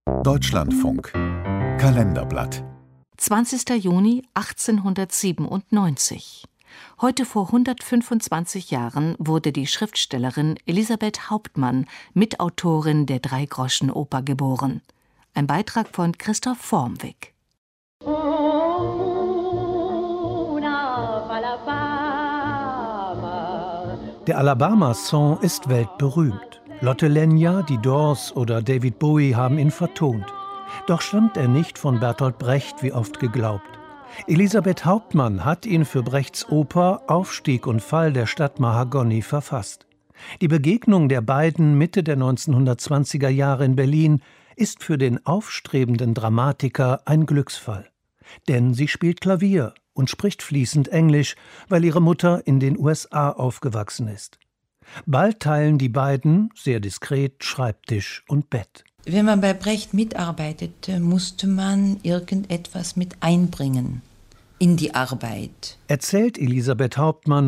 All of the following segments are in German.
Deutschlandfunk Kalenderblatt 20. Juni 1897. Heute vor 125 Jahren wurde die Schriftstellerin Elisabeth Hauptmann, Mitautorin der Dreigroschenoper, geboren. Ein Beitrag von Christoph Vormwig. Der Alabama-Song ist weltberühmt. Lotte Lenya, die Doors oder David Bowie haben ihn vertont. Doch stammt er nicht von Bertolt Brecht, wie oft geglaubt. Elisabeth Hauptmann hat ihn für Brechts Oper Aufstieg und Fall der Stadt Mahagoni verfasst. Die Begegnung der beiden Mitte der 1920er Jahre in Berlin ist für den aufstrebenden Dramatiker ein Glücksfall. Denn sie spielt Klavier und spricht fließend Englisch, weil ihre Mutter in den USA aufgewachsen ist. Bald teilen die beiden, sehr diskret, Schreibtisch und Bett. Wenn man bei Brecht mitarbeitete, musste man irgendetwas mit einbringen in die Arbeit. Erzählt Elisabeth Hauptmann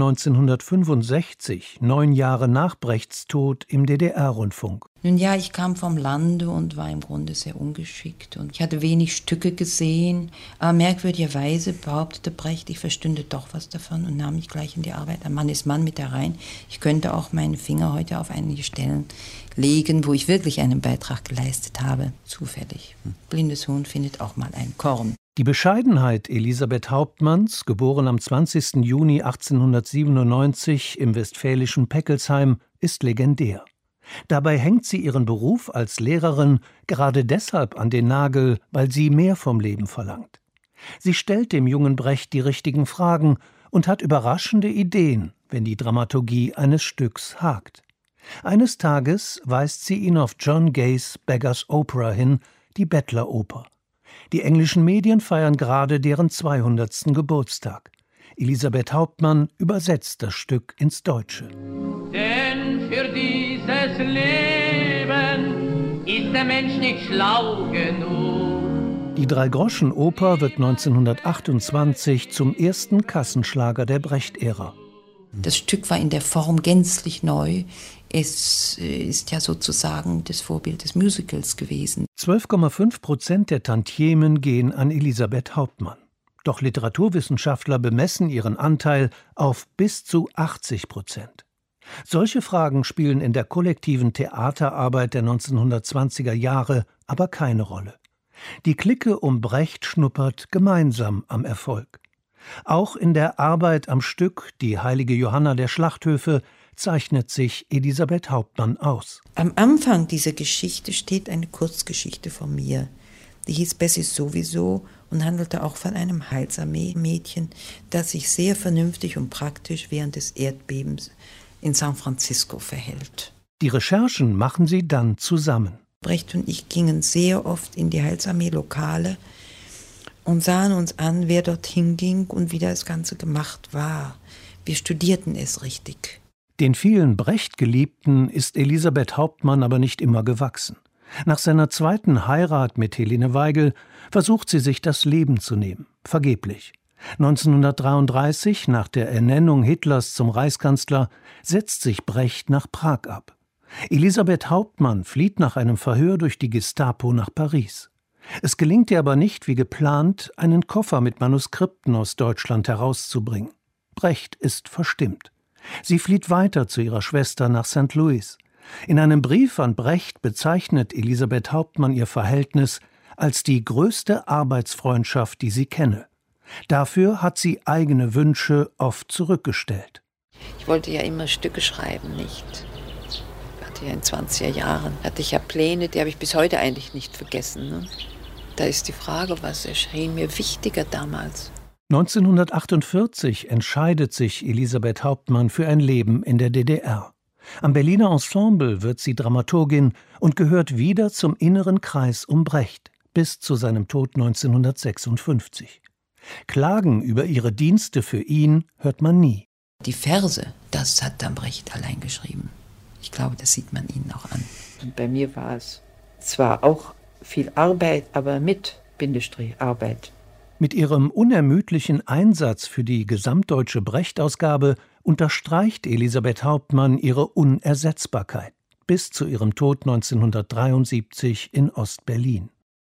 1965, 9 Jahre nach Brechts Tod, im DDR-Rundfunk. Nun ja, ich kam vom Lande und war im Grunde sehr ungeschickt. Und ich hatte wenig Stücke gesehen. Aber merkwürdigerweise behauptete Brecht, ich verstünde doch was davon und nahm mich gleich in die Arbeit. Ein Mann ist Mann mit herein. Ich könnte auch meinen Finger heute auf einige Stellen legen, wo ich wirklich einen Beitrag geleistet habe. Zufällig. Blindes Huhn findet auch mal ein Korn. Die Bescheidenheit Elisabeth Hauptmanns, geboren am 20. Juni 1897 im westfälischen Peckelsheim, ist legendär. Dabei hängt sie ihren Beruf als Lehrerin gerade deshalb an den Nagel, weil sie mehr vom Leben verlangt. Sie stellt dem jungen Brecht die richtigen Fragen und hat überraschende Ideen, wenn die Dramaturgie eines Stücks hakt. Eines Tages weist sie ihn auf John Gays Beggar's Opera hin, die Bettleroper. Die englischen Medien feiern gerade deren 200. Geburtstag. Elisabeth Hauptmann übersetzt das Stück ins Deutsche. Denn für dieses Leben ist der Mensch nicht schlau genug. Die Dreigroschenoper wird 1928 zum ersten Kassenschlager der Brecht-Ära. Das Stück war in der Form gänzlich neu. Es ist ja sozusagen das Vorbild des Musicals gewesen. 12,5% der Tantiemen gehen an Elisabeth Hauptmann. Doch Literaturwissenschaftler bemessen ihren Anteil auf bis zu 80%. Solche Fragen spielen in der kollektiven Theaterarbeit der 1920er Jahre aber keine Rolle. Die Clique um Brecht schnuppert gemeinsam am Erfolg. Auch in der Arbeit am Stück Die heilige Johanna der Schlachthöfe zeichnet sich Elisabeth Hauptmann aus. Am Anfang dieser Geschichte steht eine Kurzgeschichte von mir. Die hieß Bessie sowieso und handelte auch von einem Heilsarmee-Mädchen, das sich sehr vernünftig und praktisch während des Erdbebens in San Francisco verhält. Die Recherchen machen sie dann zusammen. Brecht und ich gingen sehr oft in die Heilsarmee-Lokale und sahen uns an, wer dorthin ging und wie das Ganze gemacht war. Wir studierten es richtig. Den vielen Brecht-Geliebten ist Elisabeth Hauptmann aber nicht immer gewachsen. Nach seiner zweiten Heirat mit Helene Weigel versucht sie sich das Leben zu nehmen. Vergeblich. 1933, nach der Ernennung Hitlers zum Reichskanzler, setzt sich Brecht nach Prag ab. Elisabeth Hauptmann flieht nach einem Verhör durch die Gestapo nach Paris. Es gelingt ihr aber nicht, wie geplant, einen Koffer mit Manuskripten aus Deutschland herauszubringen. Brecht ist verstimmt. Sie flieht weiter zu ihrer Schwester nach St. Louis. In einem Brief an Brecht bezeichnet Elisabeth Hauptmann ihr Verhältnis als die größte Arbeitsfreundschaft, die sie kenne. Dafür hat sie eigene Wünsche oft zurückgestellt. Ich wollte ja immer Stücke schreiben, nicht? Ich hatte ja in 20er Jahren, hatte ich ja Pläne, die habe ich bis heute eigentlich nicht vergessen. Ne? Da ist die Frage, was erschien mir wichtiger damals? 1948 entscheidet sich Elisabeth Hauptmann für ein Leben in der DDR. Am Berliner Ensemble wird sie Dramaturgin und gehört wieder zum inneren Kreis um Brecht, bis zu seinem Tod 1956. Klagen über ihre Dienste für ihn hört man nie. Die Verse, das hat dann Brecht allein geschrieben. Ich glaube, das sieht man ihnen auch an. Und bei mir war es zwar auch viel Arbeit, aber mit Arbeit. Mit ihrem unermüdlichen Einsatz für die gesamtdeutsche Brecht-Ausgabe unterstreicht Elisabeth Hauptmann ihre Unersetzbarkeit. bis zu ihrem Tod 1973 in Ost-Berlin.